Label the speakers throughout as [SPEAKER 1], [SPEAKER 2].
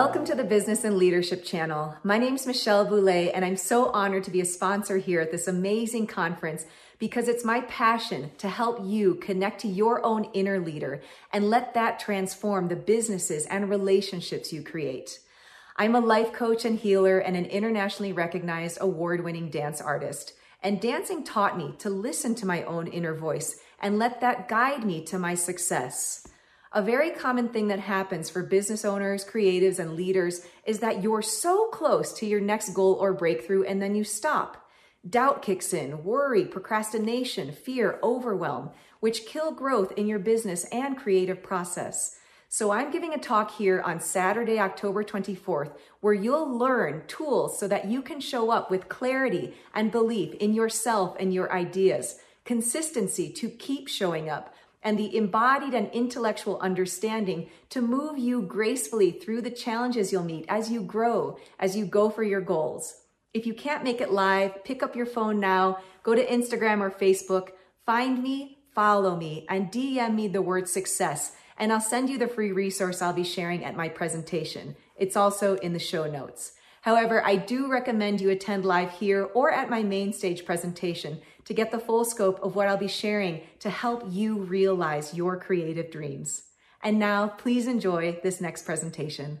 [SPEAKER 1] Welcome to the Business and Leadership Channel. My name is Michelle Boulay, and I'm so honored to be a sponsor here at this amazing conference because it's my passion to help you connect to your own inner leader and let that transform the businesses and relationships you create. I'm a life coach and healer and an internationally recognized award-winning dance artist. And dancing taught me to listen to my own inner voice and let that guide me to my success. A very common thing that happens for business owners, creatives, and leaders is that you're so close to your next goal or breakthrough and then you stop. Doubt kicks in, worry, procrastination, fear, overwhelm, which kill growth in your business and creative process. So I'm giving a talk here on Saturday, October 24th, where you'll learn tools so that you can show up with clarity and belief in yourself and your ideas, consistency to keep showing up, and the embodied and intellectual understanding to move you gracefully through the challenges you'll meet as you grow, as you go for your goals. If you can't make it live, pick up your phone now, go to Instagram or Facebook, find me, follow me, and DM me the word success, and I'll send you the free resource I'll be sharing at my presentation. It's also in the show notes. However, I do recommend you attend live here or at my main stage presentation to get the full scope of what I'll be sharing to help you realize your creative dreams. And now, please enjoy this next presentation.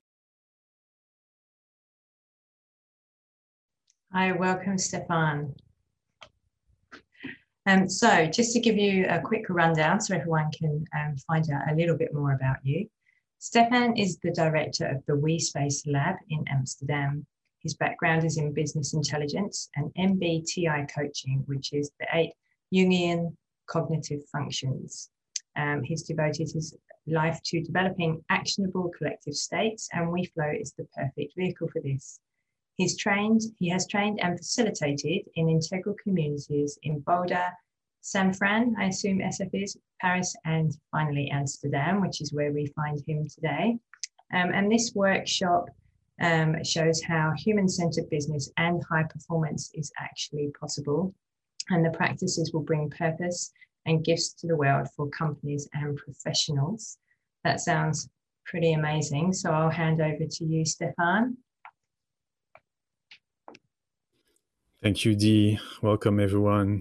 [SPEAKER 2] Hi, welcome, Stefan. So just to give you a quick rundown so everyone can find out a little bit more about you. Stefan is the director of the WeSpace Lab in Amsterdam. His background is in business intelligence and MBTI coaching, which is the 8 Jungian cognitive functions. He's devoted his life to developing actionable collective states, and WeFlow is the perfect vehicle for this. He has trained and facilitated in integral communities in Boulder, San Fran, I assume SF is, Paris, and finally Amsterdam, which is where we find him today. And this workshop shows how human-centered business and high performance is actually possible. And the practices will bring purpose and gifts to the world for companies and professionals. That sounds pretty amazing. So I'll hand over to you, Stefan.
[SPEAKER 3] Thank you, Dee. Welcome, everyone.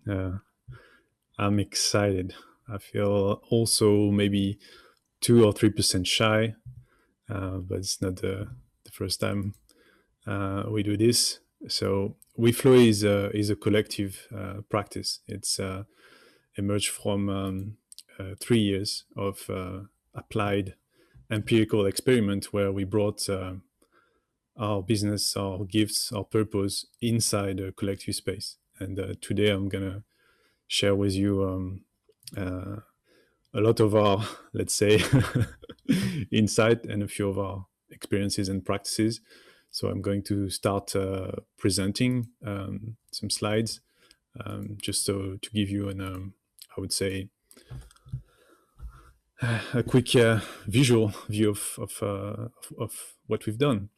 [SPEAKER 3] I'm excited. I feel also maybe 2 or 3% shy, but it's not the first time we do this. So WeFlow is a collective practice. It's emerged from 3 years of applied empirical experiment where we brought our business, our gifts, our purpose inside a collective space. And today I'm gonna share with you a lot of our, let's say, insight and a few of our experiences and practices. So I'm going to start presenting some slides just to give you an, I would say, a quick visual view of what we've done.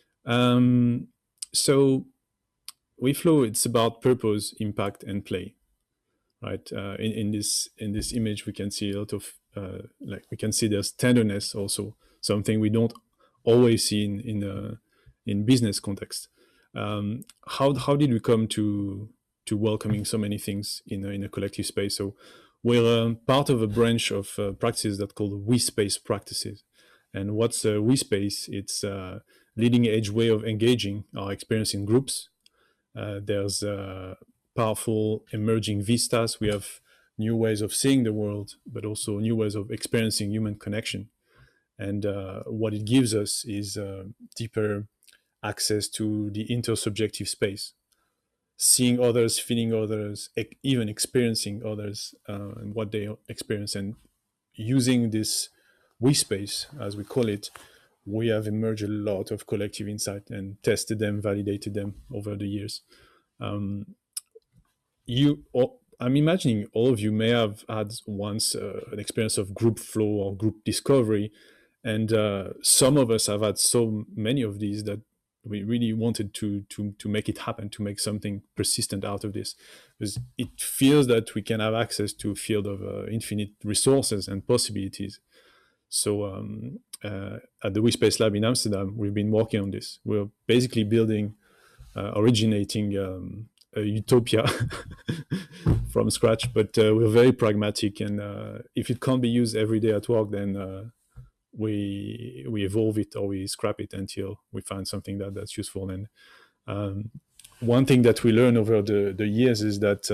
[SPEAKER 3] So WeFlow, it's about purpose, impact, and play, right? In this image, we can see a lot of we can see there's tenderness also, something we don't always see in business context. How did we come to welcoming so many things in a collective space? So we're part of a branch of practices that called WeSpace practices. And what's WeSpace? It's a leading edge way of engaging our experience in groups. There's powerful emerging vistas. We have new ways of seeing the world, but also new ways of experiencing human connection. And what it gives us is deeper access to the intersubjective space, seeing others, feeling others, even experiencing others and what they experience. And using this WeSpace, as we call it, we have emerged a lot of collective insight and tested them, validated them over the years. I'm imagining all of you may have had once an experience of group flow or group discovery, and some of us have had so many of these that we really wanted to make it happen, to make something persistent out of this, because it feels that we can have access to a field of infinite resources and possibilities. So at the WeSpace Lab in Amsterdam, we've been working on this. We're basically building, originating a utopia from scratch, but we're very pragmatic. And if it can't be used every day at work, then we evolve it or we scrap it until we find something that's useful. And one thing that we learn over the years is that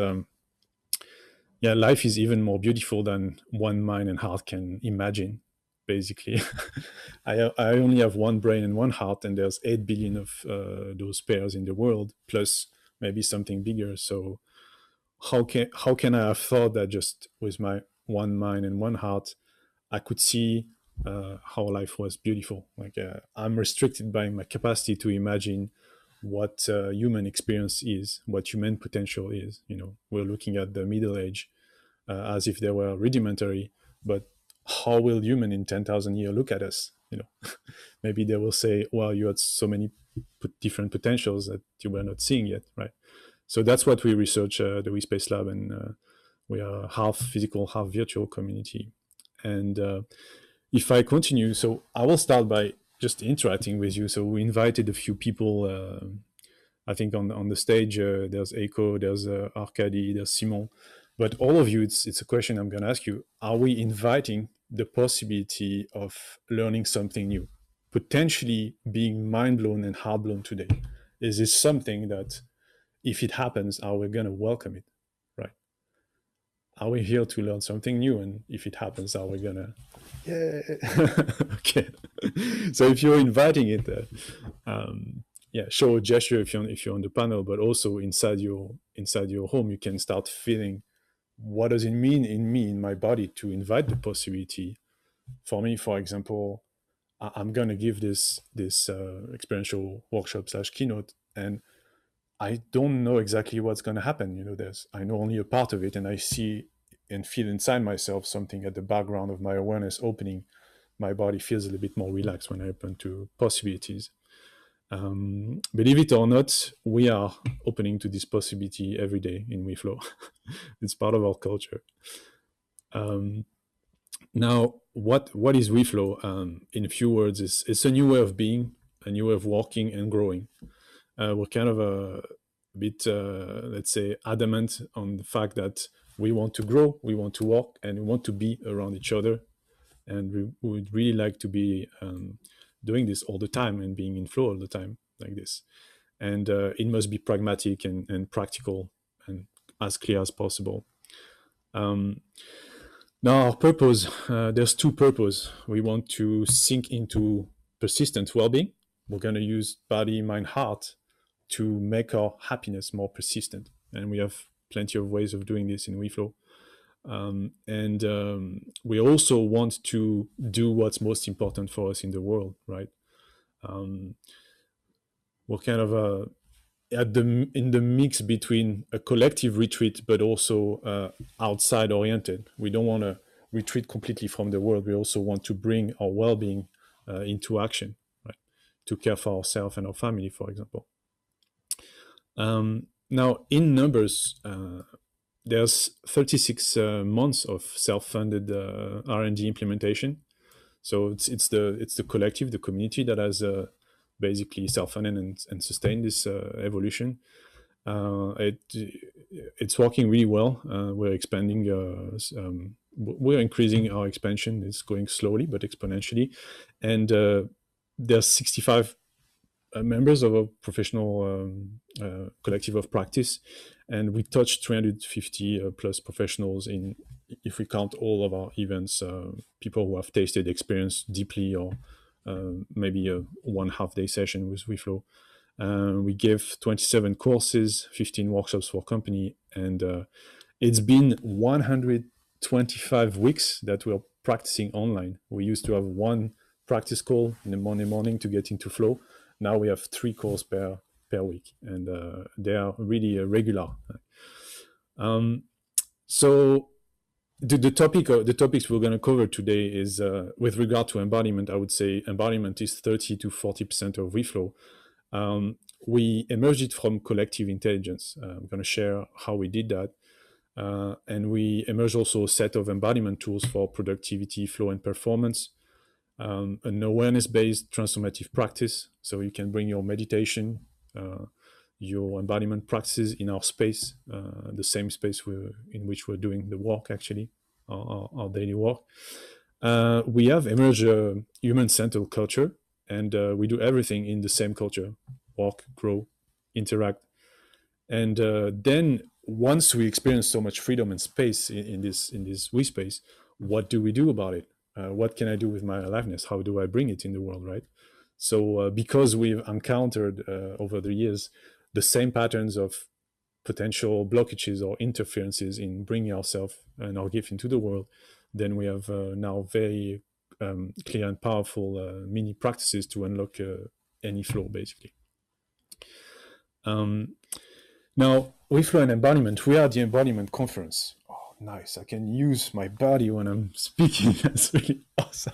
[SPEAKER 3] life is even more beautiful than one mind and heart can imagine. Basically, I only have one brain and one heart, and there's 8 billion of those pairs in the world, plus maybe something bigger. So how can I have thought that just with my one mind and one heart, I could see how life was beautiful? Like I'm restricted by my capacity to imagine what human experience is, what human potential is. We're looking at the Middle Age as if they were rudimentary, but how will human in 10,000 years look at us? Maybe they will say, well, you had so many different potentials that you were not seeing yet, right? So that's what we research at the WeSpace Lab, and we are half physical, half virtual community. And if I continue, so I will start by just interacting with you. So we invited a few people, I think on the stage, there's Eiko, there's Arkady, there's Simon. But all of you, it's a question I'm going to ask you. Are we inviting the possibility of learning something new, potentially being mind blown and heart blown today? Is this something that, if it happens, are we going to welcome it, right? Are we here to learn something new? And if it happens, are we going to, okay. So if you're inviting it, show a gesture if you're on the panel, but also inside your home, you can start feeling, what does it mean in my body to invite the possibility? For me, for example, I'm going to give this experiential workshop / keynote, and I don't know exactly what's going to happen. I know only a part of it, and I see and feel inside myself something at the background of my awareness opening. My body feels a little bit more relaxed when I open to possibilities. Believe it or not, we are opening to this possibility every day in WeFlow. It's part of our culture. Now, what is WeFlow? In a few words, it's a new way of being, a new way of walking and growing. We're kind of a bit, let's say, adamant on the fact that we want to grow, we want to walk, and we want to be around each other. And we would really like to be doing this all the time and being in flow all the time like this. And it must be pragmatic and practical and as clear as possible. Now, our purpose, there's two purposes. We want to sink into persistent well-being. We're going to use body, mind, heart to make our happiness more persistent. And we have plenty of ways of doing this in WeFlow. We also want to do what's most important for us in the world, right? We're kind of in the mix between a collective retreat, but also outside oriented. We don't want to retreat completely from the world. We also want to bring our well-being into action, right? To care for ourselves and our family, for example. Now, in numbers, there's 36 months of self-funded R&D implementation. So it's the collective, the community that has basically self-funded and sustained this evolution. It's working really well. We're expanding. We're increasing our expansion. It's going slowly but exponentially, and there's 65 members of a professional collective of practice, and we touched 350 plus professionals in, if we count all of our events, people who have tasted, experienced deeply, or maybe a 1.5 day session with WeFlow. We gave 27 courses, 15 workshops for company, and it's been 125 weeks that we're practicing online. We used to have one practice call in the Monday morning to get into flow. Now we have 3 calls per week, and they are really regular. So the topics we're going to cover today is with regard to embodiment. I would say embodiment is 30 to 40% of WeFlow. We emerged it from collective intelligence. I'm going to share how we did that. And we emerged also a set of embodiment tools for productivity, flow, and performance. an awareness-based transformative practice. So you can bring your meditation, your embodiment practices in our space, the same space in which we're doing the work, actually, our daily work. We have emerged a human-centered culture, and we do everything in the same culture: walk, grow, interact. And then once we experience so much freedom and space in this we space, what do we do about it? What can I do with my aliveness? How do I bring it in the world, right? So because we've encountered over the years the same patterns of potential blockages or interferences in bringing ourselves and our gift into the world, then we have now very clear and powerful mini practices to unlock any flow, basically. Now, with Flow and Embodiment, we are the Embodiment Conference. Oh, nice. I can use my body when I'm speaking. That's really awesome.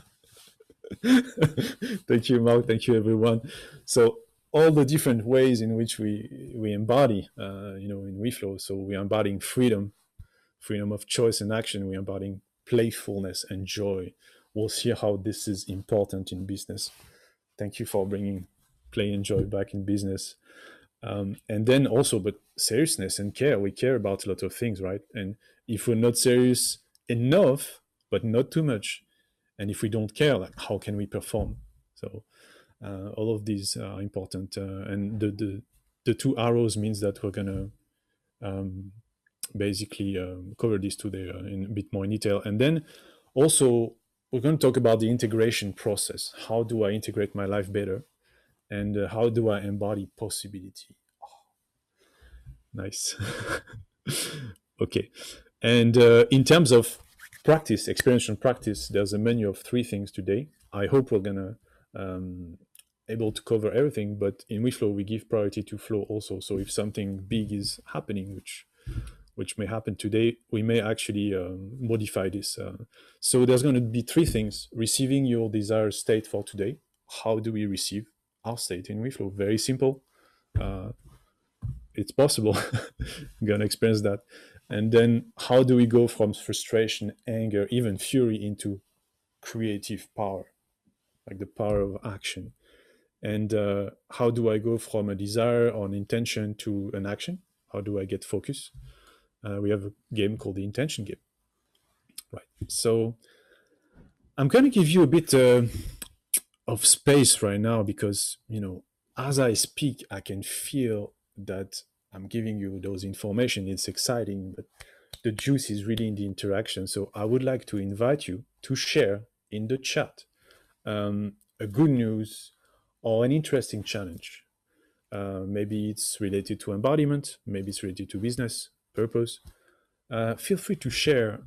[SPEAKER 3] Thank you, Mark. Thank you, everyone. So all the different ways in which we embody, in WeFlow. So we're embodying freedom of choice and action. We're embodying playfulness and joy. We'll see how this is important in business. Thank you for bringing play and joy back in business. And then also, but seriousness and care. We care about a lot of things, right? And if we're not serious enough, but not too much, and if we don't care, like, how can we perform? So all of these are important. And the two arrows means that we're going to basically cover these today in a bit more in detail. And then also, we're going to talk about the integration process. How do I integrate my life better? And how do I embody possibility? Oh, nice. Okay. And in terms of practice, experiential practice, there's a menu of 3 things today. I hope we're going to able to cover everything, but in WeFlow, we give priority to flow also. So if something big is happening, which may happen today, we may actually modify this. So there's going to be 3 things: receiving your desired state for today. How do we receive our state in WeFlow? Very simple. It's possible. I'm going to experience that. And then how do we go from frustration, anger, even fury into creative power, like the power of action? And how do I go from a desire or an intention to an action? How do I get focus? We have a game called the intention game. Right. So I'm going to give you a bit of space right now because, as I speak, I can feel that I'm giving you those information. It's exciting, but the juice is really in the interaction. So I would like to invite you to share in the chat a good news or an interesting challenge. Maybe it's related to embodiment, maybe it's related to business, purpose. Feel free to share,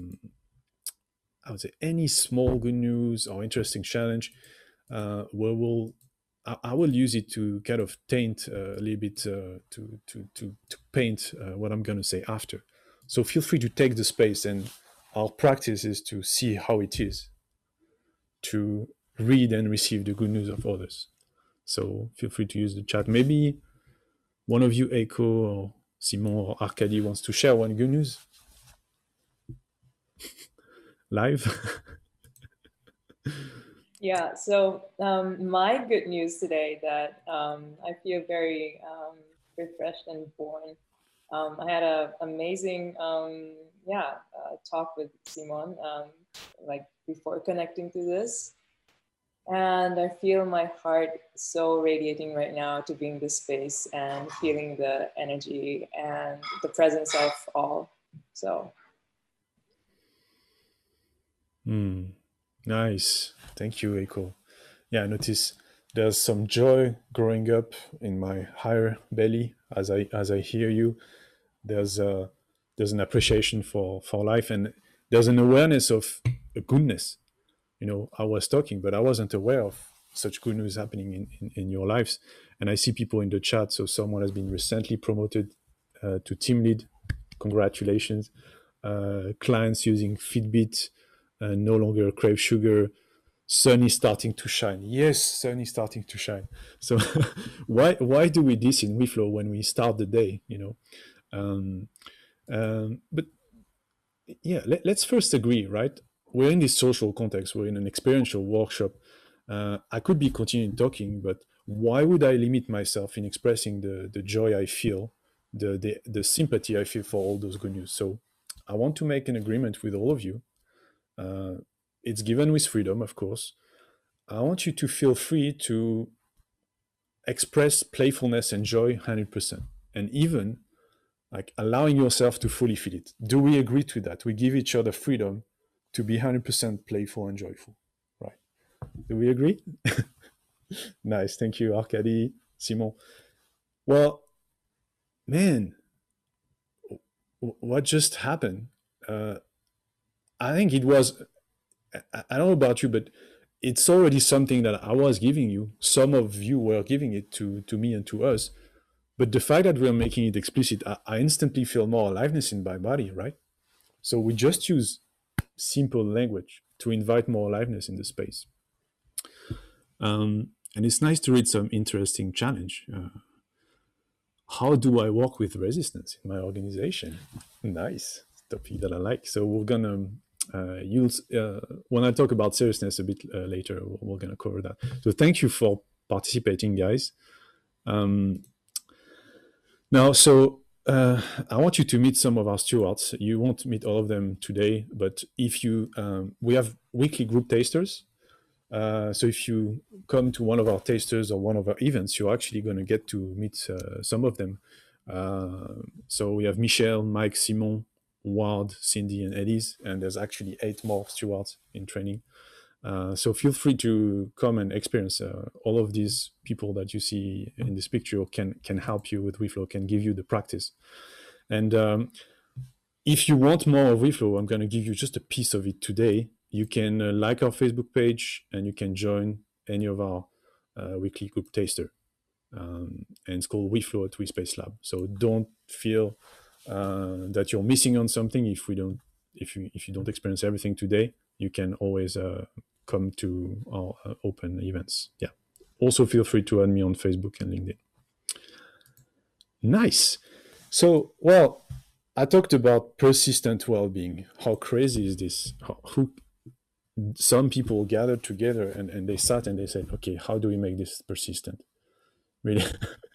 [SPEAKER 3] I would say, any small good news or interesting challenge. Where I will use it to kind of taint a little bit to paint what I'm going to say after. So feel free to take the space, and our practice is to see how it is to read and receive the good news of others. So feel free to use the chat. Maybe one of you, Eiko or Simon or Arkady, wants to share one good news live.
[SPEAKER 4] Yeah, so my good news today that I feel very refreshed and born. I had an amazing talk with Simon like before connecting to this. And I feel my heart so radiating right now to be in this space and feeling the energy and the presence of all. So.
[SPEAKER 3] Nice. Thank you, Eiko. Yeah, I notice there's some joy growing up in my higher belly as I hear you. There's an appreciation for life, and there's an awareness of a goodness. I was talking, but I wasn't aware of such good news happening in your lives. And I see people in the chat. So someone has been recently promoted to team lead. Congratulations. Clients using Fitbit, no longer crave sugar. Sun is starting to shine. Yes, sun is starting to shine. So why do we this in WeFlow when we start the day? But yeah, let's first agree, right? we're in this social context, we're in an experiential workshop. I could be continuing talking, but why would I limit myself in expressing the joy I feel, the sympathy I feel for all those good news? So I want to make an agreement with all of you. It's given with freedom, of course. I want you to feel free to express playfulness and joy 100%, and even like allowing yourself to fully feel it. Do we agree to that? We give each other freedom to be 100% playful and joyful, right? Do we agree? Nice. Thank you, Arkady, Simon. Well, man, what just happened? I think it was, I don't know about you, but it's already something that I was giving you. Some of you were giving it to me and to us. But the fact that we're making it explicit, I instantly feel more aliveness in my body, right? So we just use simple language to invite more aliveness in the space. And it's nice to read some interesting challenge. How do I work with resistance in my organization? Nice topic that I like. So we're gonna use when I talk about seriousness a bit later, we're gonna cover that. So thank you for participating, guys. Now, so I want you to meet some of our stewards. You won't meet all of them today, but if you, we have weekly group tasters. So if you come to one of our tasters or one of our events, you're actually going to get to meet some of them. So we have Michelle, Mike, Simon, Ward, Cindy, and Eddie's, and there's actually 8 more stewards in training. So feel free to come and experience all of these people that you see in this picture can help you with WeFlow, can give you the practice. And if you want more of WeFlow, I'm going to give you just a piece of it today. You can like our Facebook page and you can join any of our weekly group taster. And it's called WeFlow at WeSpace Lab. So don't feel that you're missing on something if you don't experience everything today. You can always come to our open events. Yeah. Also feel free to add me on Facebook and LinkedIn. Nice. So, well, I talked about persistent well-being. How crazy is this? Some people gathered together and they sat and they said, okay, how do we make this persistent? Really?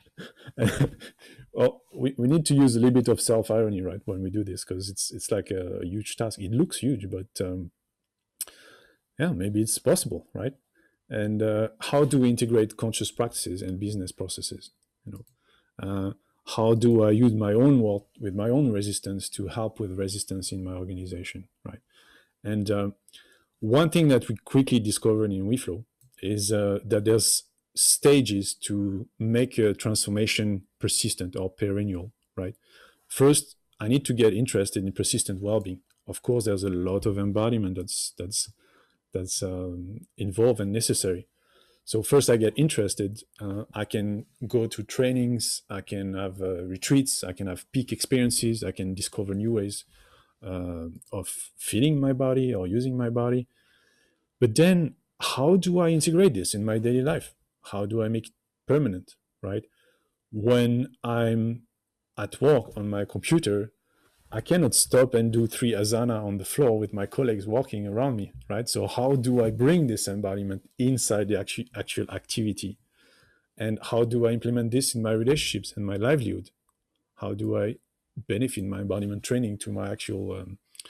[SPEAKER 3] Well, we need to use a little bit of self-irony, right, when we do this, because it's like a huge task. It looks huge, but yeah, maybe it's possible, right? And how do we integrate conscious practices and business processes? How do I use my own work with my own resistance to help with resistance in my organization, right? And one thing that we quickly discovered in WeFlow is that there's stages to make a transformation persistent or perennial, right? First, I need to get interested in persistent well-being. Of course, there's a lot of embodiment that's involved and necessary. So first I get interested, I can go to trainings, I can have retreats, I can have peak experiences, I can discover new ways of feeling my body or using my body. But then how do I integrate this in my daily life? How do I make it permanent, right? When I'm at work on my computer, I cannot stop and do 3 asana on the floor with my colleagues walking around me, right? So how do I bring this embodiment inside the actual activity? And how do I implement this in my relationships and my livelihood? How do I benefit my embodiment training to my actual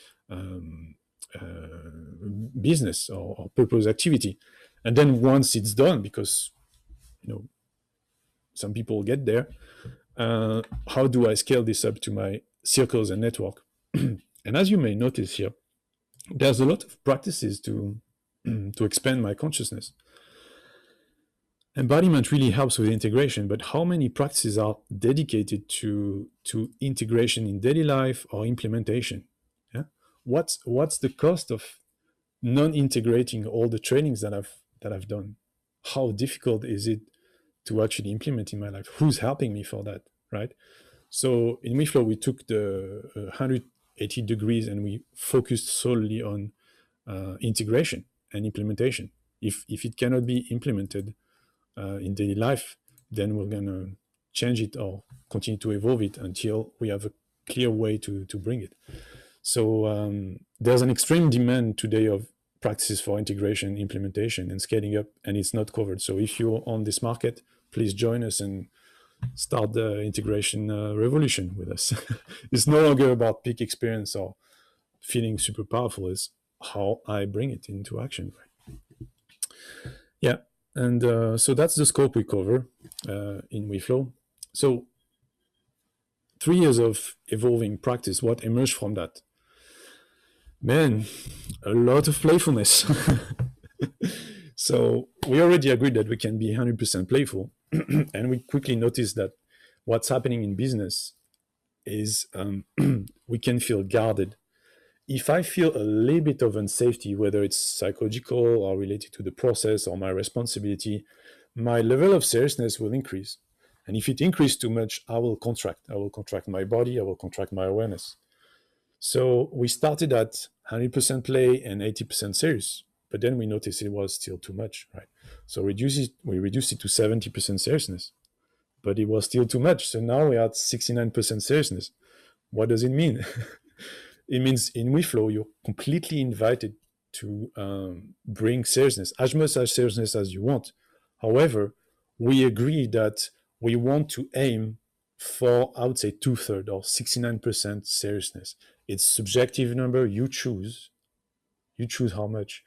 [SPEAKER 3] business or purpose activity? And then once it's done, because some people get there, how do I scale this up to my circles and network? And as you may notice here, there's a lot of practices to expand my consciousness. Embodiment really helps with integration, but how many practices are dedicated to integration in daily life or implementation? Yeah, what's the cost of non-integrating all the trainings that I've done? How difficult is it to actually implement in my life? Who's helping me for that, right? So in WeFlow, we took the 180 degrees and we focused solely on integration and implementation. If it cannot be implemented in daily life, then we're going to change it or continue to evolve it until we have a clear way to bring it. So there's an extreme demand today of practices for integration, implementation, and scaling up, and it's not covered. So if you're on this market, please join us and start the integration revolution with us. It's no longer about peak experience or feeling super powerful. It's how I bring it into action. Yeah, and so that's the scope we cover in WeFlow. So 3 years of evolving practice, what emerged from that? Man, a lot of playfulness. So we already agreed that we can be 100% playful. And we quickly noticed that what's happening in business is we can feel guarded. If I feel a little bit of unsafety, whether it's psychological or related to the process or my responsibility, my level of seriousness will increase. And if it increases too much, I will contract. I will contract my body. I will contract my awareness. So we started at 100% play and 80% serious, but then we noticed it was still too much, right? So we reduced it to 70% seriousness, but it was still too much. So now we're at 69% seriousness. What does it mean? It means in WeFlow, you're completely invited to bring seriousness, as much as seriousness as you want. However, we agree that we want to aim for, I would say, 2/3 or 69% seriousness. It's subjective number. You choose how much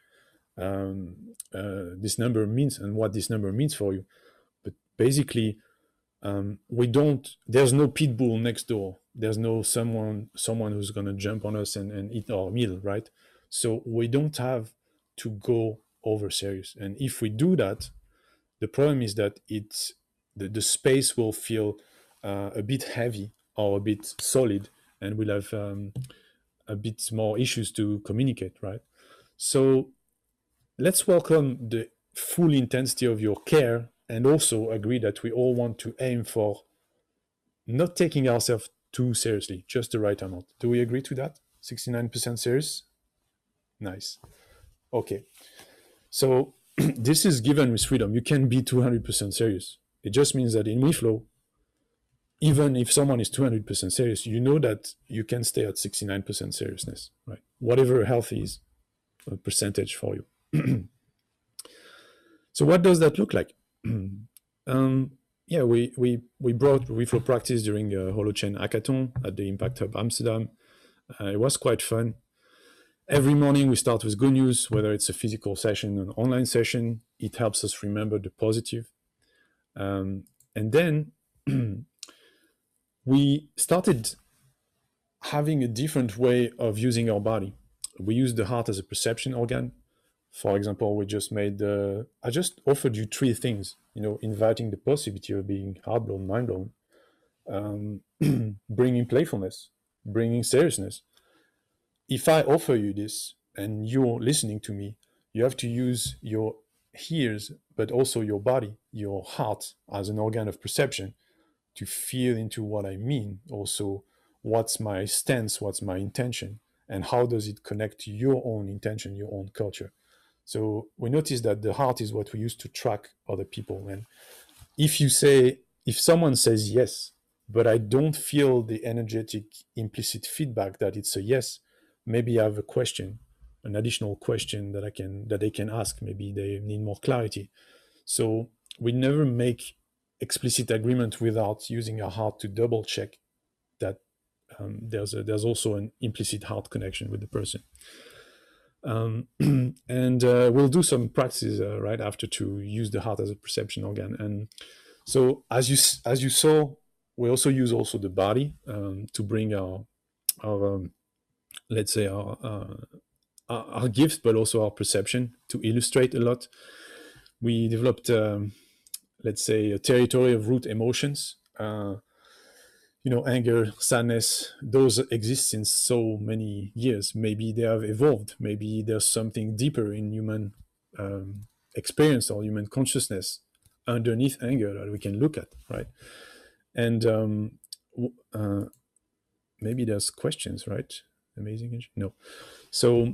[SPEAKER 3] this number means and what this number means for you. But basically, there's no pit bull next door. There's no someone who's going to jump on us and eat our meal, right? So we don't have to go over serious. And if we do that, the problem is that the space will feel a bit heavy or a bit solid, and we'll have a bit more issues to communicate, right? So let's welcome the full intensity of your care and also agree that we all want to aim for not taking ourselves too seriously, just the right amount. Do we agree to that? 69% serious? Nice. Okay. So this is given with freedom. You can be 200% serious. It just means that in WeFlow, even if someone is 200% serious, you know that you can stay at 69% seriousness, right? Whatever healthy is a percentage for you. So what does that look like? Yeah, we brought WeFlow practice during a Holochain hackathon at the Impact Hub Amsterdam. It was quite fun. Every morning we start with good news, whether it's a physical session or an online session. It helps us remember the positive. And then we started having a different way of using our body. We use the heart as a perception organ. For example, I just offered you 3 things, inviting the possibility of being heart blown, mind blown, bringing playfulness, bringing seriousness. If I offer you this and you're listening to me, you have to use your ears, but also your body, your heart as an organ of perception to feel into what I mean. Also, what's my stance, what's my intention, and how does it connect to your own intention, your own culture. So we noticed that the heart is what we use to track other people. And if someone says yes, but I don't feel the energetic implicit feedback that it's a yes, maybe I have a question, an additional question that they can ask. Maybe they need more clarity. So we never make explicit agreement without using our heart to double check that there's also an implicit heart connection with the person. And we'll do some practices right after to use the heart as a perception organ. And so as you saw, we also use the body to bring our let's say our gifts, but also our perception to illustrate a lot. We developed let's say a territory of root emotions. Anger, sadness, those exist since so many years. Maybe they have evolved. Maybe there's something deeper in human experience or human consciousness underneath anger that we can look at, right? And maybe there's questions, right? Amazing. No. So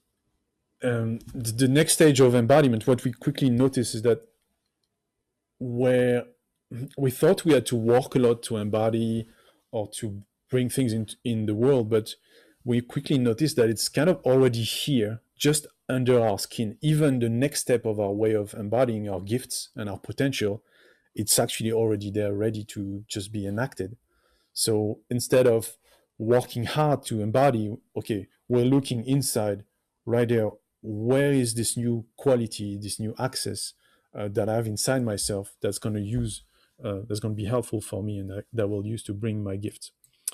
[SPEAKER 3] the next stage of embodiment, what we quickly notice is that where we thought we had to work a lot to embody or to bring things in the world, but we quickly notice that it's kind of already here, just under our skin. Even the next step of our way of embodying our gifts and our potential, it's actually already there, ready to just be enacted. So instead of working hard to embody, okay, we're looking inside right there. Where is this new quality, this new access that I have inside myself that's going to use, that's going to be helpful for me, and that will use to bring my gifts.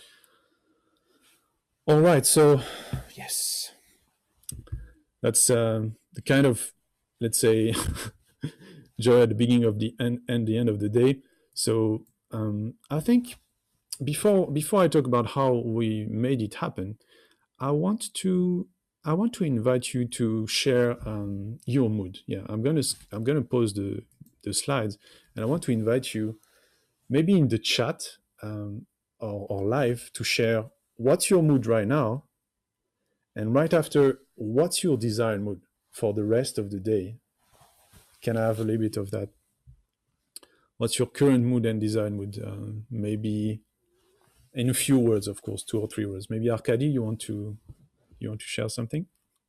[SPEAKER 3] All right, so yes, that's the kind of, let's say, joy at the beginning of the end and the end of the day. So I think before I talk about how we made it happen, I want to invite you to share your mood. Yeah, I'm gonna post the slides, and I want to invite you, maybe in the chat or live, to share what's your mood right now, and right after, what's your desired mood for the rest of the day. Can I have a little bit of that? What's your current mood and desired mood? Maybe in a few words, of course, 2 or 3 words. Maybe Arkady, you want to share something?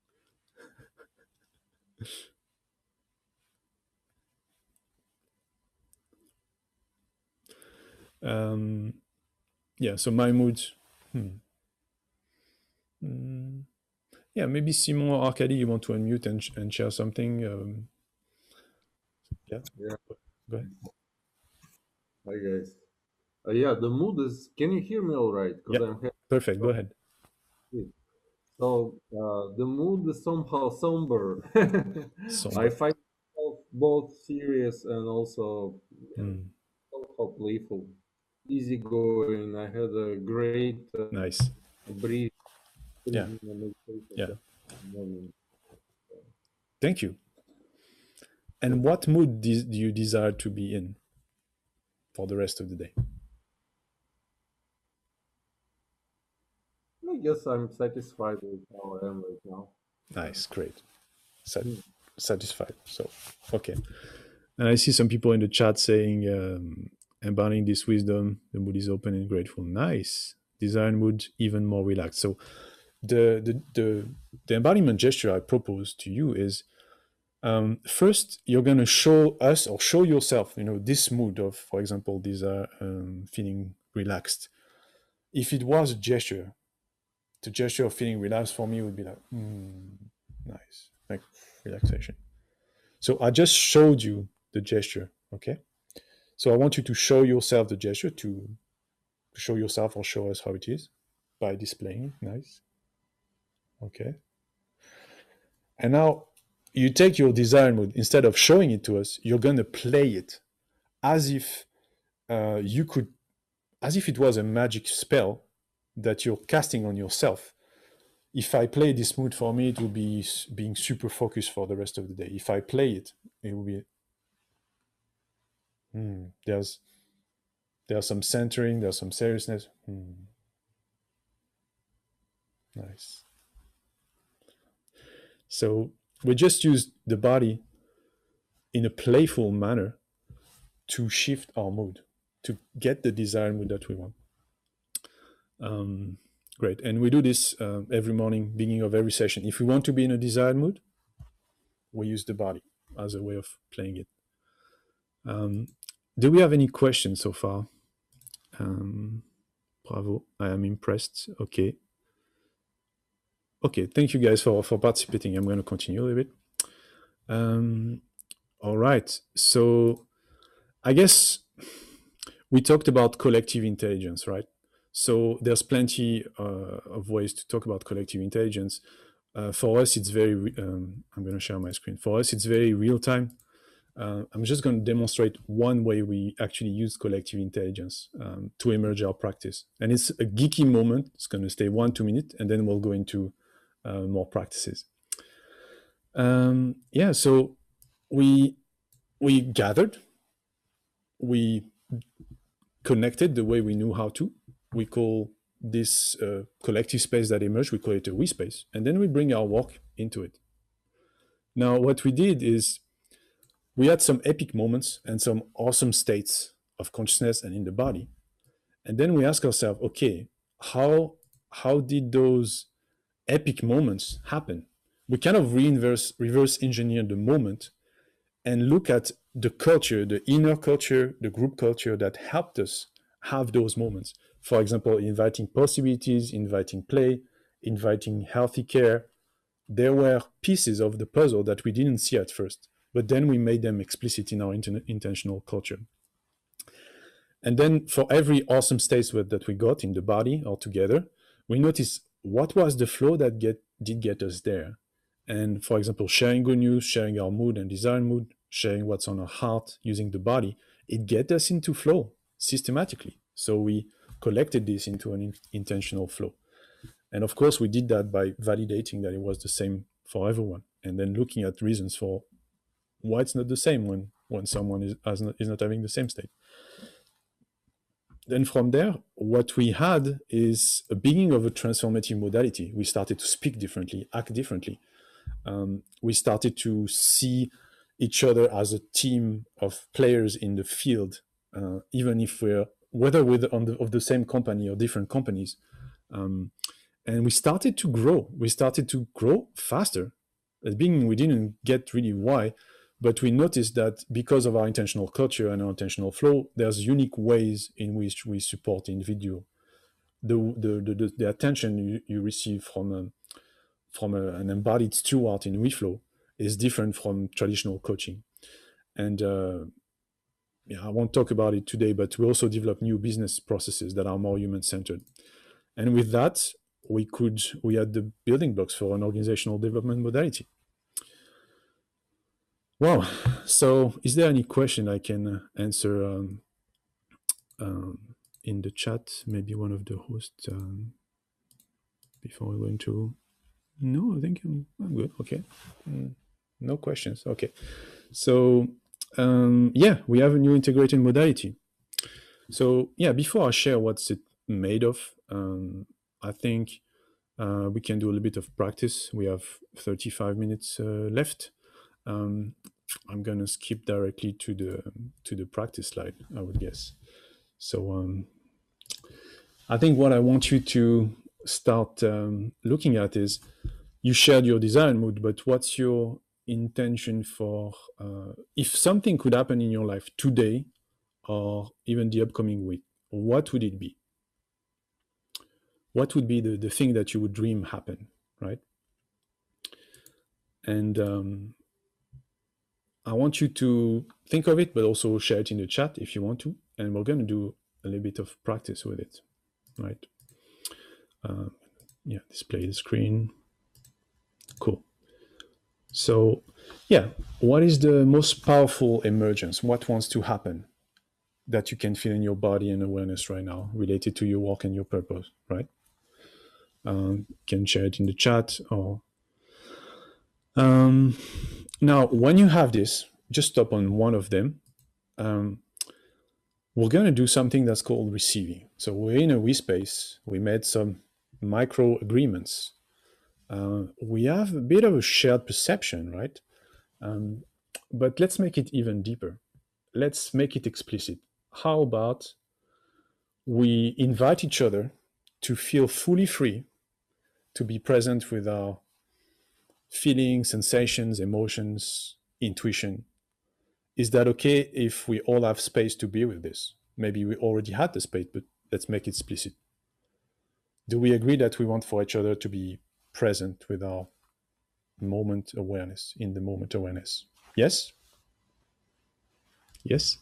[SPEAKER 3] Yeah, so my mood. Yeah, maybe Simon or Arkady, you want to unmute and share something? Yeah. Go ahead.
[SPEAKER 5] Hi guys. Yeah, the mood is. Can you hear me all right?
[SPEAKER 3] Yeah. Perfect. Go ahead.
[SPEAKER 5] So the mood is somehow somber. I find myself both serious and also somehow playful, easygoing. I had a great
[SPEAKER 3] nice
[SPEAKER 5] breathe.
[SPEAKER 3] Yeah. Thank you. And what mood do you desire to be in for the rest of the day?
[SPEAKER 5] I guess I'm satisfied with how I am right now.
[SPEAKER 3] Nice, great. Satisfied. So, okay. And I see some people in the chat saying, embodying this wisdom, the mood is open and grateful. Nice. Desired mood, even more relaxed. So the embodiment gesture I propose to you is, first, you're going to show us or show yourself, this mood of, for example, desire, feeling relaxed. If it was a gesture, the gesture of feeling relaxed for me would be like, nice, like relaxation. So I just showed you the gesture, okay? So I want you to show yourself the gesture, to show yourself or show us how it is by displaying it. Nice. Okay. And now you take your desired mood, instead of showing it to us, you're going to play it as if as if it was a magic spell that you're casting on yourself. If I play this mood, for me, it will be being super focused for the rest of the day. If I play it, it will be, there's some centering, there's some seriousness. Nice. So we just use the body in a playful manner to shift our mood, to get the desired mood that we want. Great. And we do this every morning, beginning of every session. If we want to be in a desired mood, we use the body as a way of playing it. Do we have any questions so far? Bravo. I am impressed. Okay. Okay. Thank you guys for participating. I'm going to continue a little bit. All right. So I guess we talked about collective intelligence, right? So there's plenty of ways to talk about collective intelligence. For us, it's very, I'm going to share my screen. For us, it's very real time. I'm just going to demonstrate one way we actually use collective intelligence to emerge our practice. And it's a geeky moment. It's going to stay 1-2 minutes, and then we'll go into more practices. Yeah, so we gathered, we connected the way we knew how to. We call this collective space that emerged, we call it a we space, and then we bring our work into it. Now, what we did is we had some epic moments and some awesome states of consciousness and in the body. And then we ask ourselves, okay, how did those epic moments happen. We kind of reverse engineer the moment and look at the culture, the inner culture, the group culture that helped us have those moments. For example, inviting possibilities, inviting play, inviting healthy care. There were pieces of the puzzle that we didn't see at first, but then we made them explicit in our intentional culture. And then for every awesome state that we got in the body or together, we noticed what was the flow that did get us there. And for example, sharing good news, sharing our mood and desired mood, sharing what's on our heart, using the body, it gets us into flow systematically. So we collected this into an intentional flow. And of course, we did that by validating that it was the same for everyone, and then looking at reasons for why it's not the same when someone is not having the same state. Then from there, what we had is a beginning of a transformative modality. We started to speak differently, act differently. We started to see each other as a team of players in the field, even if whether of the same company or different companies. And we started to grow. We started to grow faster. At the beginning, we didn't get really why, but we noticed that because of our intentional culture and our intentional flow, there's unique ways in which we support the individual. The attention you receive from an embodied steward in WeFlow is different from traditional coaching. And I won't talk about it today, but we also develop new business processes that are more human-centered. And with that, we had the building blocks for an organizational development modality. Wow. So is there any question I can answer in the chat? Maybe one of the hosts before we go into... No, I think I'm good. Okay. No questions. Okay. So we have a new integrated modality. So before I share what's it made of, I think we can do a little bit of practice. We have 35 minutes left. I'm gonna skip directly to the practice slide, I would guess. So I think what I want you to start looking at is, you shared your desired mood, but what's your intention for if something could happen in your life today or even the upcoming week, what would it be? What would be the thing that you would dream happen, right? And I want you to think of it, but also share it in the chat if you want to. And we're going to do a little bit of practice with it, right? Display the screen. Cool. So, what is the most powerful emergence? What wants to happen that you can feel in your body and awareness right now related to your work and your purpose, right? Can share it in the chat or... now, when you have this, just stop on one of them. We're going to do something that's called receiving. So we're in a WeSpace. We made some micro agreements. We have a bit of a shared perception, right? But let's make it even deeper. Let's make it explicit. How about we invite each other to feel fully free to be present with our feelings, sensations, emotions, intuition. Is that okay if we all have space to be with this? Maybe we already had the space, but let's make it explicit. Do we agree that we want for each other to be present with our moment awareness, in the moment awareness? Yes? Yes?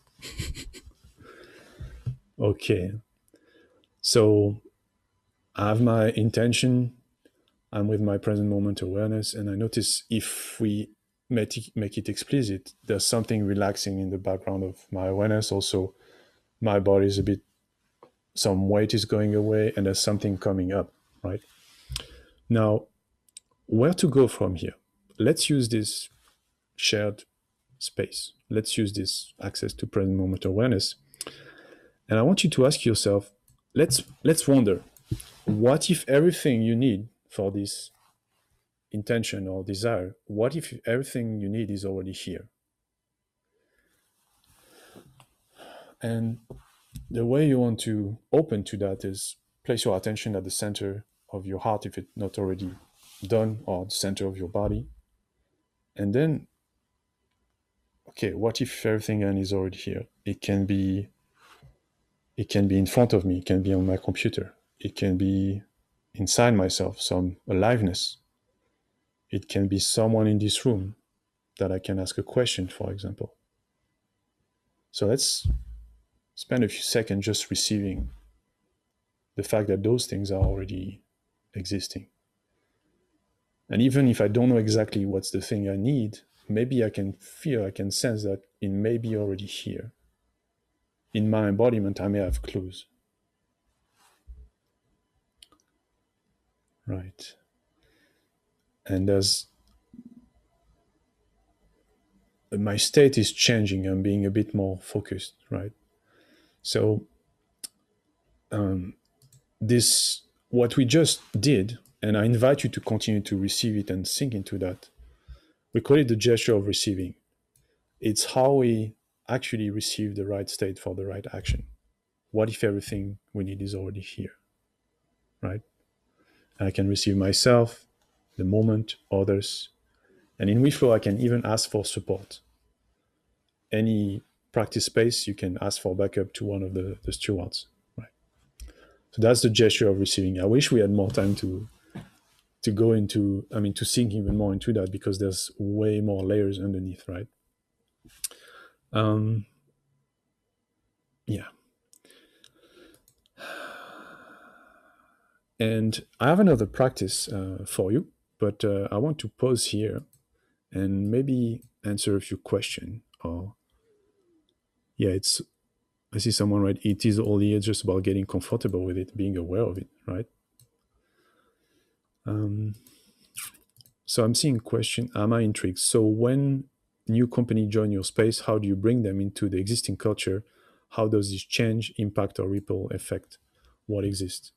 [SPEAKER 3] Okay. So I have my intention. I'm with my present moment awareness, and I notice if we make it explicit, there's something relaxing in the background of my awareness. Also, my body is some weight is going away, and there's something coming up, right? Now, where to go from here? Let's use this shared space. Let's use this access to present moment awareness. And I want you to ask yourself, let's wonder, what if everything you need for this intention or desire, what if everything you need is already here? And the way you want to open to that is place your attention at the center of your heart if it's not already done, or the center of your body. And then, okay, what if everything is already here? It can be in front of me, it can be on my computer, it can be inside myself, some aliveness. It can be someone in this room that I can ask a question, for example. So let's spend a few seconds just receiving the fact that those things are already existing. And even if I don't know exactly what's the thing I need, maybe I can feel, I can sense that it may be already here. In my embodiment, I may have clues. Right. And as my state is changing, I'm being a bit more focused, right? So this, what we just did, and I invite you to continue to receive it and sink into that. We call it the gesture of receiving. It's how we actually receive the right state for the right action. What if everything we need is already here, right? I can receive myself, the moment, others. And in WeFlow, I can even ask for support. Any practice space, you can ask for backup to one of the stewards, right? So that's the gesture of receiving. I wish we had more time to go into, to sink even more into that, because there's way more layers underneath, right? Yeah. And I have another practice for you, but I want to pause here and maybe answer a few questions. Or, yeah, I see someone write, it is only just about getting comfortable with it, being aware of it, right? So I'm seeing a question, am I intrigued? So when new company join your space, how do you bring them into the existing culture? How does this change, impact, or ripple effect what exists?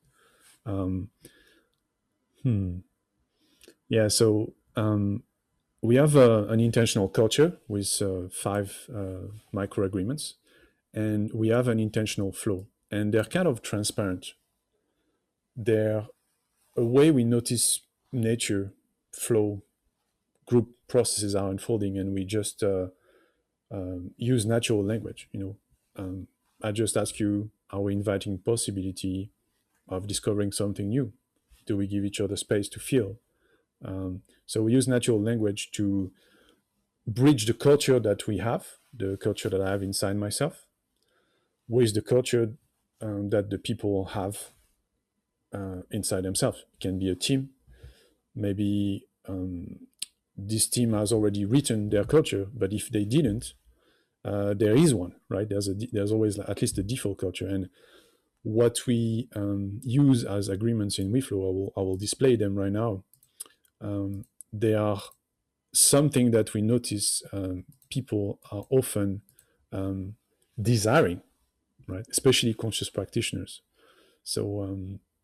[SPEAKER 3] Yeah, so we have an intentional culture with 5 micro agreements, and we have an intentional flow, and they're kind of transparent. They're a way we notice nature, flow, group processes are unfolding, and we just use natural language. I just ask you, are we inviting possibility of discovering something new? Do we give each other space to feel? So we use natural language to bridge the culture that we have, the culture that I have inside myself, with the culture that the people have inside themselves. It can be a team. Maybe this team has already written their culture, but if they didn't, there is one, right? There's always at least a default culture. And what we use as agreements in WeFlow, I will display them right now. They are something that we notice people are often desiring, right? Especially conscious practitioners. So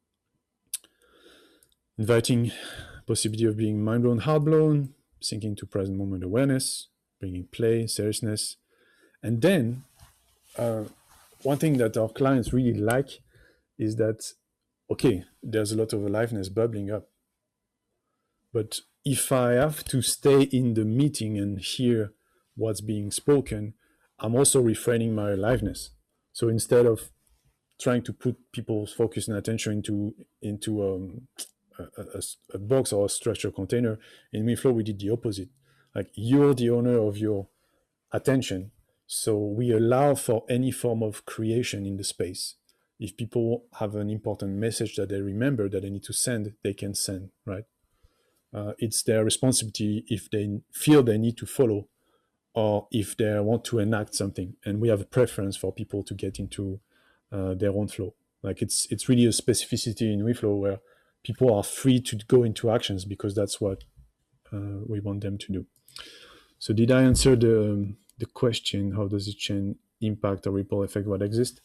[SPEAKER 3] inviting possibility of being mind blown, heart blown, sinking to present moment awareness, bringing play, seriousness. And then one thing that our clients really like is that, okay, there's a lot of aliveness bubbling up. But if I have to stay in the meeting and hear what's being spoken, I'm also refraining my aliveness. So instead of trying to put people's focus and attention into a box or a structured container, in WeFlow we did the opposite. Like, you're the owner of your attention, so we allow for any form of creation in the space. If people have an important message that they remember that they need to send, they can send, right? It's their responsibility if they feel they need to follow, or if they want to enact something. And we have a preference for people to get into their own flow. Like, it's really a specificity in WeFlow where people are free to go into actions, because that's what we want them to do. So did I answer the question, how does it change, impact, or ripple effect what exists?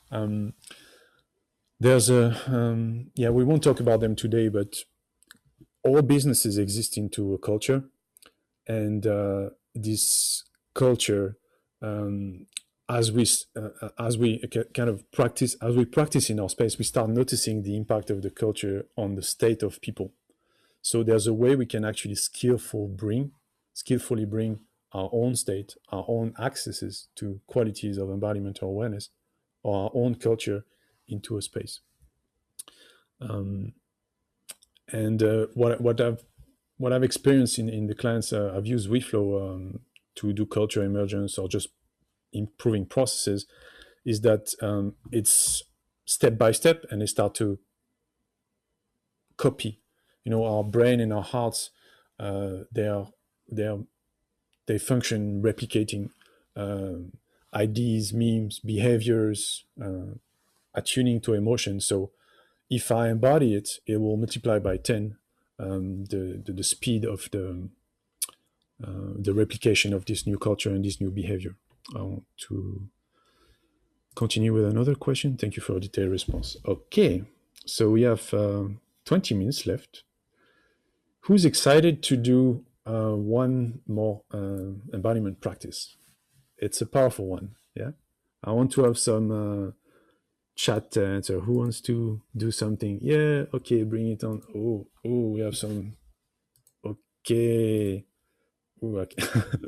[SPEAKER 3] There's yeah, we won't talk about them today, but all businesses exist into a culture, and this culture, as we kind of practice, as we practice in our space, we start noticing the impact of the culture on the state of people. So there's a way we can actually skillfully bring our own state, our own accesses to qualities of embodiment or awareness, or our own culture into a space. And what I've experienced in the clients I've used WeFlow to do culture emergence or just improving processes is that it's step by step, and they start to copy. Our brain and our hearts, they function replicating ideas, memes, behaviors, attuning to emotions. So if I embody it, it will multiply by 10 the speed of the replication of this new culture and this new behavior. I want to continue with another question. Thank you for a detailed response. Okay, so we have 20 minutes left. Who's excited to do one more embodiment practice? It's a powerful one, yeah? I want to have some chat answer. Who wants to do something? Yeah, okay, bring it on. Oh, we have some. Okay. Ooh, okay.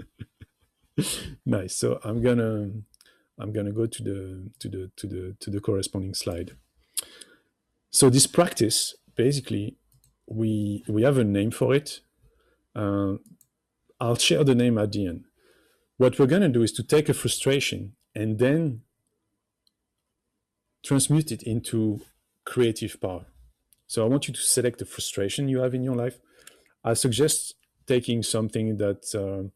[SPEAKER 3] Nice. So I'm gonna go to the corresponding slide. So this practice, basically, we have a name for it. I'll share the name at the end. What we're gonna do is to take a frustration and then transmute it into creative power. So I want you to select the frustration you have in your life. I suggest taking something that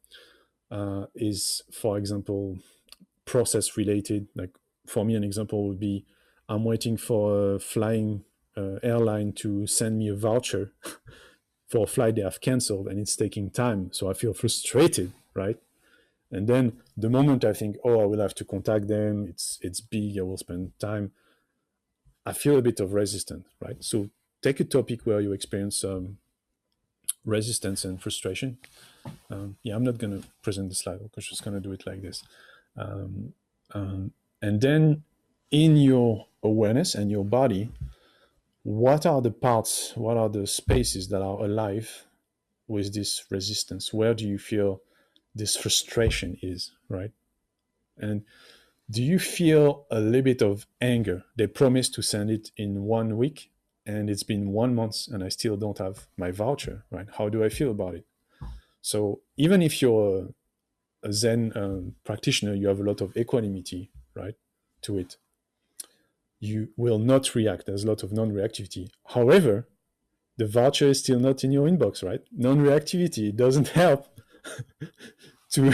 [SPEAKER 3] is, for example, process related. Like for me, an example would be I'm waiting for a flying airline to send me a voucher for a flight they have canceled, and it's taking time. So I feel frustrated, right? And then the moment I think, I will have to contact them, it's big, I will spend time, I feel a bit of resistance, right? So take a topic where you experience resistance and frustration. I'm not going to present the slide, because I'm just going to do it like this. And then in your awareness and your body, what are the parts, what are the spaces that are alive with this resistance? Where do you feel this frustration is, right? And do you feel a little bit of anger? They promised to send it in 1 week, and it's been 1 month and I still don't have my voucher, right? How do I feel about it? So even if you're a Zen practitioner, you have a lot of equanimity, right, to it. You will not react. There's a lot of non-reactivity. However, the voucher is still not in your inbox, right? Non-reactivity doesn't help to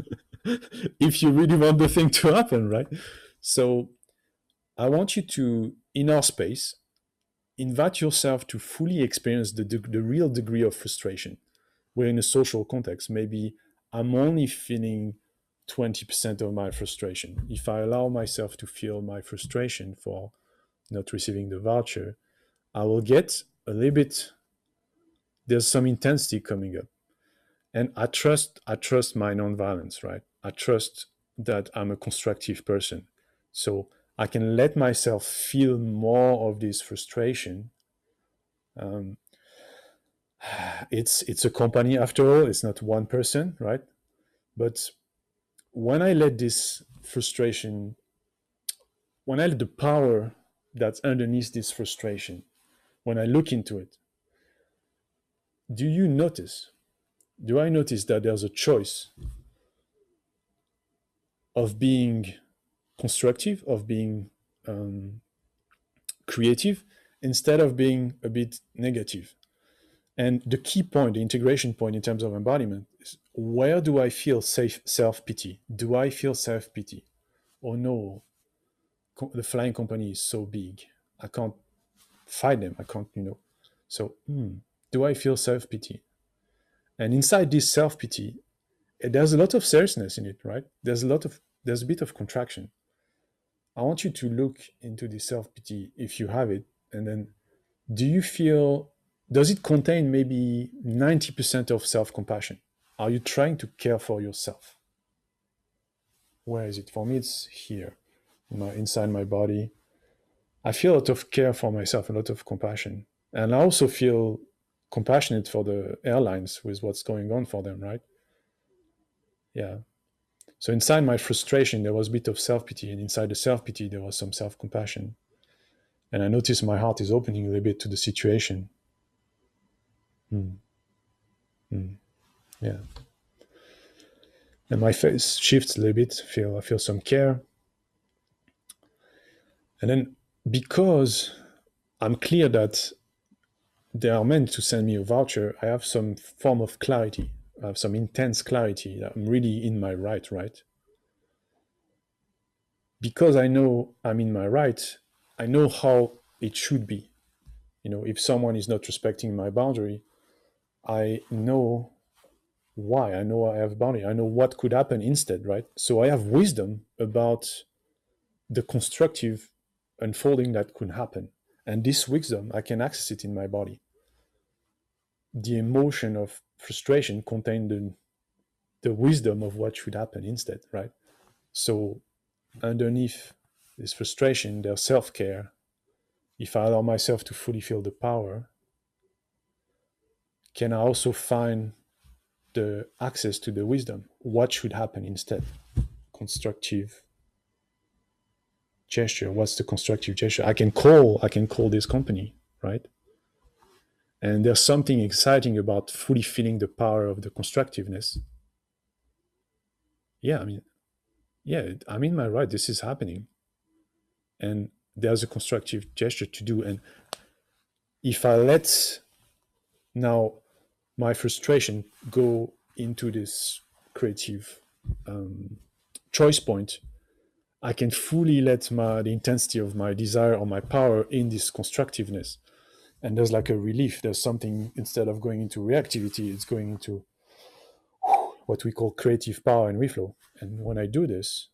[SPEAKER 3] if you really want the thing to happen, right? So I want you to, in our space, invite yourself to fully experience the real degree of frustration. We're in a social context. Maybe I'm only feeling 20% of my frustration. If I allow myself to feel my frustration for not receiving the voucher, I will get a little bit, there's some intensity coming up. And I trust my nonviolence, right? I trust that I'm a constructive person. So I can let myself feel more of this frustration. It's a company after all, it's not one person, right? But when I let this frustration, when I let the power that's underneath this frustration, when I look into it, do I notice that there's a choice of being constructive, of being creative, instead of being a bit negative? And the key point, the integration point in terms of embodiment is, where do I feel self-pity? Do I feel self-pity? Oh no, the flying company is so big, I can't fight them, I can't, So do I feel self-pity? And inside this self-pity, there's a lot of seriousness in it, right? There's a bit of contraction. I want you to look into the self-pity, if you have it, and then does it contain maybe 90% of self-compassion? Are you trying to care for yourself? Where is it? For me, it's here, inside my body. I feel a lot of care for myself, a lot of compassion. And I also feel compassionate for the airlines with what's going on for them, right? Yeah. So inside my frustration, there was a bit of self-pity, and inside the self-pity, there was some self-compassion. And I noticed my heart is opening a little bit to the situation. Yeah. And my face shifts a little bit. I feel some care. And then, because I'm clear that they are meant to send me a voucher, I have some form of clarity. I have some intense clarity that I'm really in my right? Because I know I'm in my right, I know how it should be. If someone is not respecting my boundary, I know why. I know I have a boundary. I know what could happen instead, right? So I have wisdom about the constructive unfolding that could happen. And this wisdom, I can access it in my body. The emotion of frustration contained the wisdom of what should happen instead, right? So underneath this frustration, there's self-care. If I allow myself to fully feel the power, can I also find the access to the wisdom? What should happen instead? Constructive gesture. What's the constructive gesture? I can call this company, right? And there's something exciting about fully feeling the power of the constructiveness. Yeah, I'm in my right. This is happening. And there's a constructive gesture to do. And if I let now my frustration go into this creative choice point, I can fully let the intensity of my desire or my power in this constructiveness. And there's like a relief. There's something, instead of going into reactivity, it's going into what we call creative power and reflow. And when I do this,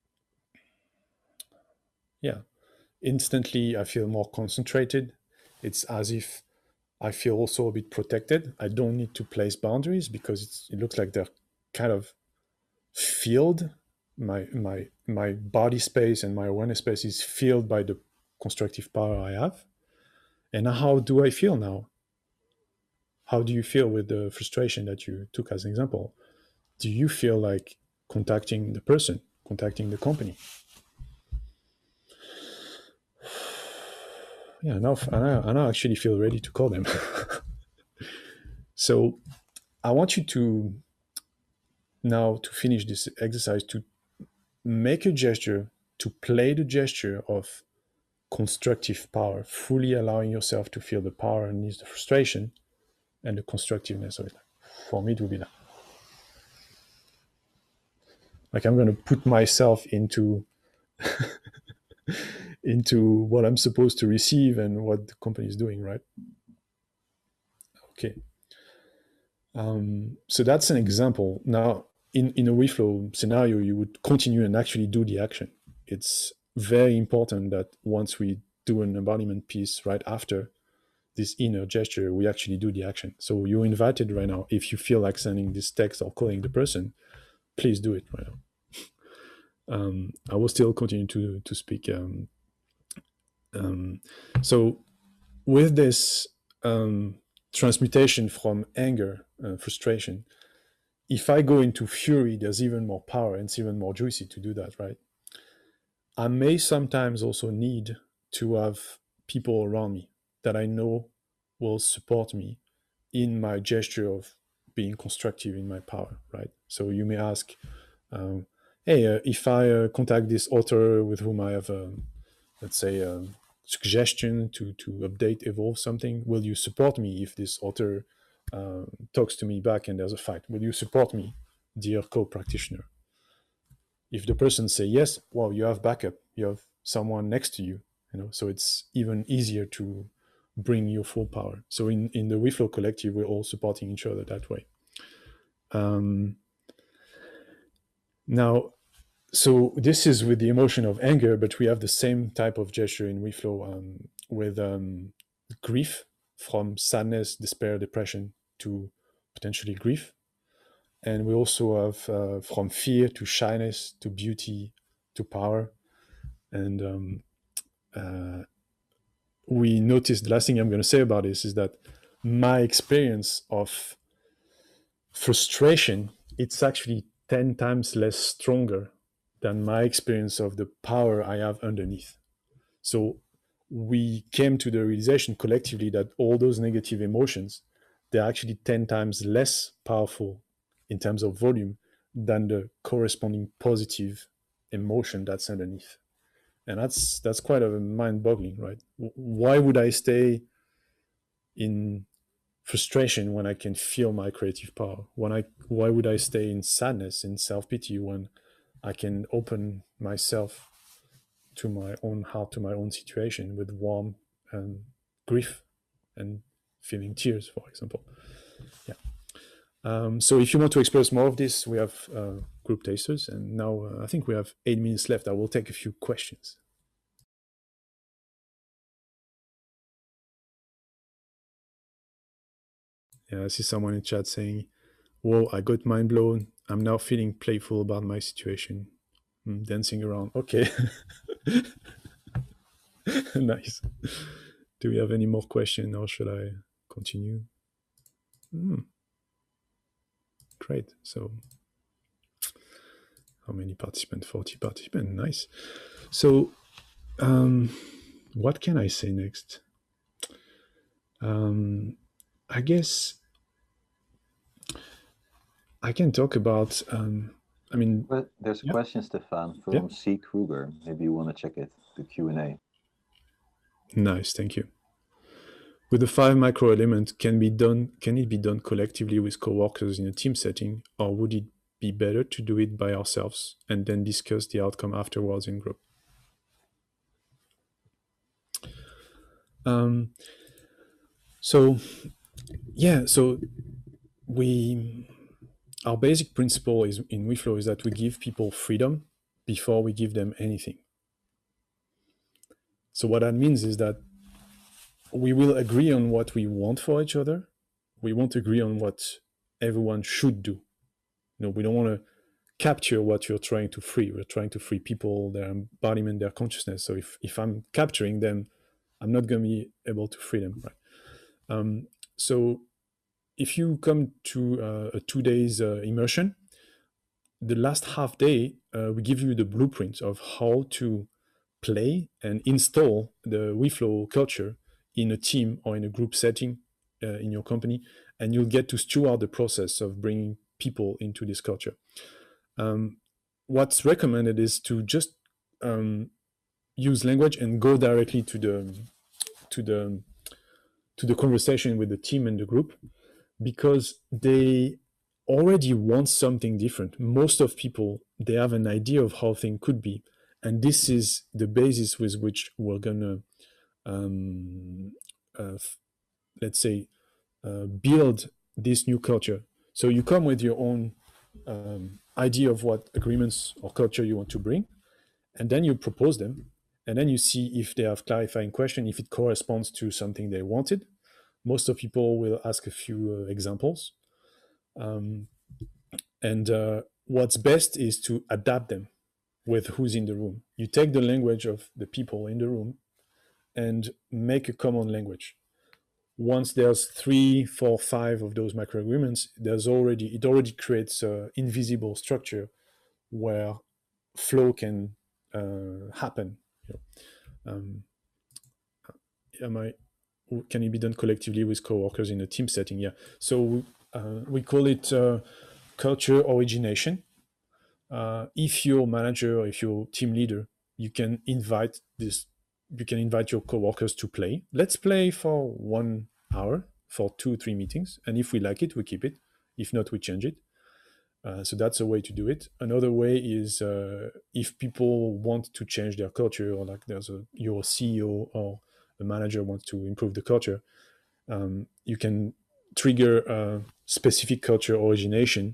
[SPEAKER 3] instantly I feel more concentrated. It's as if I feel also a bit protected. I don't need to place boundaries because it looks like they're kind of filled. My body space and my awareness space is filled by the constructive power I have. And how do I feel now? How do you feel with the frustration that you took as an example? Do you feel like contacting the person, contacting the company? Yeah, now I actually feel ready to call them. So I want you to now, to finish this exercise, to make a gesture, to play the gesture of constructive power, fully allowing yourself to feel the power and the frustration and the constructiveness of it. For me, it would be that. Like I'm going to put myself into what I'm supposed to receive and what the company is doing, right? Okay. So that's an example. Now, in a reflow scenario, you would continue and actually do the action. It's very important that once we do an embodiment piece right after this inner gesture, we actually do the action. So you're invited right now. If you feel like sending this text or calling the person, please do it right now. I will still continue to speak. So with this transmutation from anger, frustration, if I go into fury, there's even more power and it's even more juicy to do that, right? I may sometimes also need to have people around me that I know will support me in my gesture of being constructive in my power, right? So you may ask, hey, if I contact this author with whom I have, let's say, suggestion to update, evolve something, will you support me if this author talks to me back and there's a fight? Will you support me, dear co-practitioner? If the person say yes, well, you have backup. You have someone next to you, so it's even easier to bring your full power. So in the WeFlow Collective, we're all supporting each other that way. Now, so this is with the emotion of anger, but we have the same type of gesture in WeFlow with grief, from sadness, despair, depression to potentially grief. And we also have from fear to shyness to beauty to power. And we noticed, the last thing I'm going to say about this is that my experience of frustration, it's actually 10 times less stronger than my experience of the power I have underneath. So we came to the realization collectively that all those negative emotions, they're actually 10 times less powerful in terms of volume than the corresponding positive emotion that's underneath. And that's quite a mind-boggling, right? Why would I stay in frustration when I can feel my creative power? Why would I stay in sadness, in self-pity, when I can open myself to my own heart, to my own situation with warmth and grief and feeling tears, for example? Yeah. So if you want to express more of this, we have group tasters, and now I think we have 8 minutes left. I will take a few questions. Yeah, I see someone in chat saying, "Whoa, I got mind blown. I'm now feeling playful about my situation. Dancing around." Okay. Nice. Do we have any more questions, or should I continue? Great. So how many participants? 40 participants. Nice. So what can I say next? I guess I can talk about,
[SPEAKER 6] But there's a question, Stefan, from C. Kruger. Maybe you want to check it, the Q&A.
[SPEAKER 3] Nice, thank you. With the 5 micro elements, can it be done collectively with coworkers in a team setting, or would it be better to do it by ourselves and then discuss the outcome afterwards in group? So our basic principle is in WeFlow is that we give people freedom before we give them anything. So what that means is that we will agree on what we want for each other. We won't agree on what everyone should do. We don't want to capture what you're trying to free. We're trying to free people, their embodiment, their consciousness. So if I'm capturing them, I'm not going to be able to free them, right? So if you come to a 2 days immersion, the last half day, we give you the blueprint of how to play and install the WeFlow culture in a team or in a group setting in your company, and you'll get to steward the process of bringing people into this culture. What's recommended is to just use language and go directly to the conversation with the team and the group, because they already want something different. Most of people, they have an idea of how things could be, and this is the basis with which we're gonna let's say build this new culture. So you come with your own idea of what agreements or culture you want to bring, and then you propose them, and then you see if they have clarifying question, if it corresponds to something they wanted. Most of people will ask a few examples, and what's best is to adapt them with who's in the room. You take the language of the people in the room and make a common language. Once there's 3, 4, 5 of those microagreements, it already creates an invisible structure where flow can happen. Can it be done collectively with coworkers in a team setting? Yeah. So we call it culture origination. If you're manager, if you're team leader, you can invite your coworkers to play. Let's play for 1 hour for 2-3 meetings, and if we like it, we keep it. If not, we change it. So that's a way to do it. Another way is if people want to change their culture, or like your CEO or a manager wants to improve the culture, you can trigger a specific culture origination.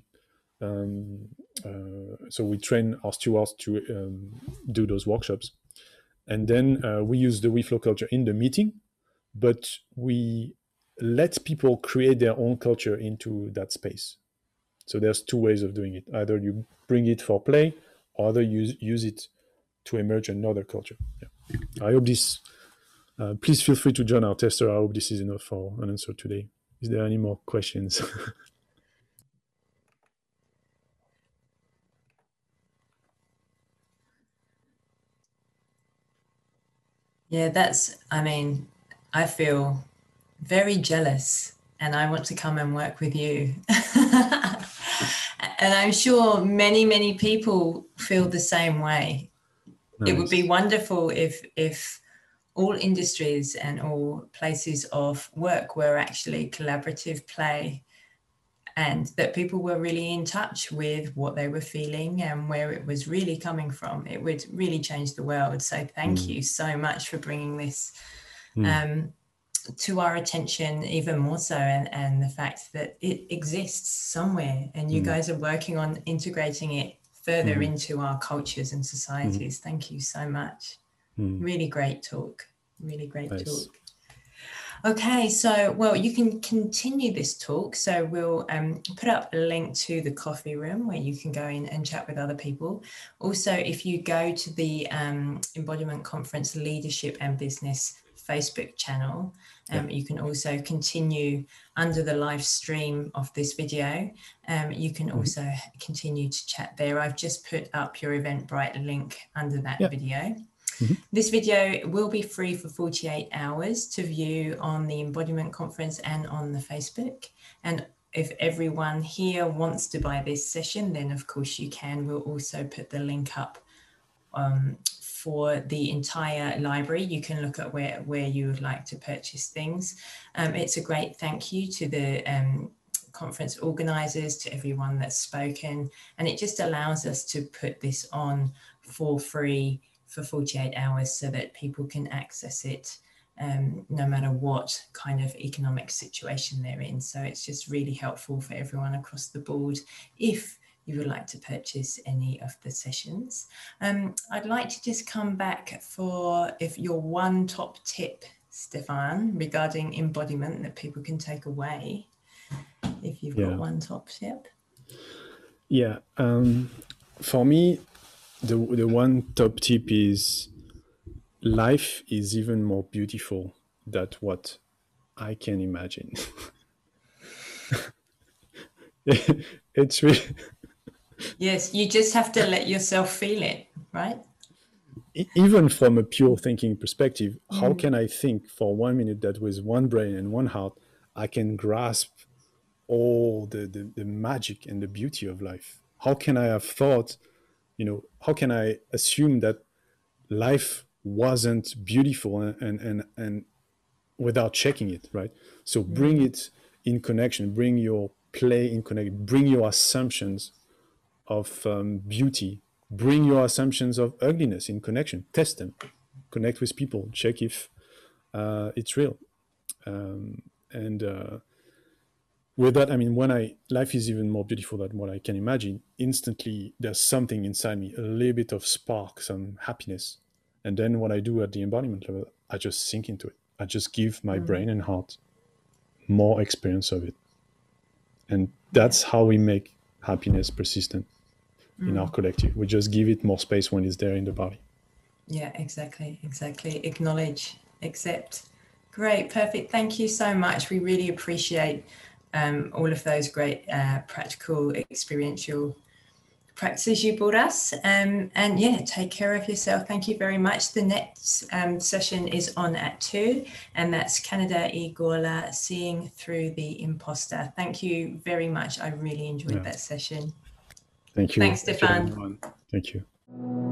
[SPEAKER 3] So we train our stewards to do those workshops, and then we use the WeFlow culture in the meeting, but we let people create their own culture into that space. So there's 2 ways of doing it. Either you bring it for play, or either use it to emerge another culture. Yeah. I hope this Please feel free to join our tester. I hope this is enough for an answer today. Is there any more questions?
[SPEAKER 2] Yeah, I feel very jealous and I want to come and work with you. And I'm sure many, many people feel the same way. Nice. It would be wonderful if all industries and all places of work were actually collaborative play, and that people were really in touch with what they were feeling and where it was really coming from. It would really change the world. So thank you so much for bringing this to our attention even more so, and the fact that it exists somewhere and you guys are working on integrating it further into our cultures and societies. Thank you so much. Really great talk. Really great talk. Okay, so, well, you can continue this talk. So we'll put up a link to the coffee room where you can go in and chat with other people. Also, if you go to the Embodiment Conference Leadership and Business Facebook channel, you can also continue under the live stream of this video. You can also continue to chat there. I've just put up your Eventbrite link under that video. This video will be free for 48 hours to view on the Embodiment Conference and on the Facebook. And if everyone here wants to buy this session, then of course you can. We'll also put the link up for the entire library. You can look at where you would like to purchase things. It's a great thank you to the conference organizers, to everyone that's spoken. And it just allows us to put this on for free for 48 hours so that people can access it no matter what kind of economic situation they're in. So it's just really helpful for everyone across the board if you would like to purchase any of the sessions. I'd like to just come back for your one top tip, Stefan, regarding embodiment that people can take away, if you've got one top tip.
[SPEAKER 3] Yeah, for me, the one top tip is life is even more beautiful than what I can imagine. It's really...
[SPEAKER 2] Yes, you just have to let yourself feel it, right?
[SPEAKER 3] Even from a pure thinking perspective, how can I think for 1 minute that with one brain and one heart, I can grasp all the magic and the beauty of life? How can I have thought, how can I assume that life wasn't beautiful and without checking it, right? So bring it in connection, bring your play in connection, bring your assumptions of beauty, bring your assumptions of ugliness in connection, test them, connect with people, check if it's real. With that, I mean, life is even more beautiful than what I can imagine. Instantly, there's something inside me, a little bit of spark, some happiness. And then what I do at the embodiment level, I just sink into it. I just give my brain and heart more experience of it. And that's how we make happiness persistent in our collective. We just give it more space when it's there in the body.
[SPEAKER 2] Yeah, exactly. Acknowledge, accept. Great, perfect. Thank you so much. We really appreciate all of those great practical, experiential practices you brought us. And yeah, take care of yourself. Thank you very much. The next session is on at 2, and that's Canada Igola, Seeing Through the Imposter. Thank you very much. I really enjoyed that session.
[SPEAKER 3] Thank you.
[SPEAKER 2] Thanks, Stefan.
[SPEAKER 3] Thank you.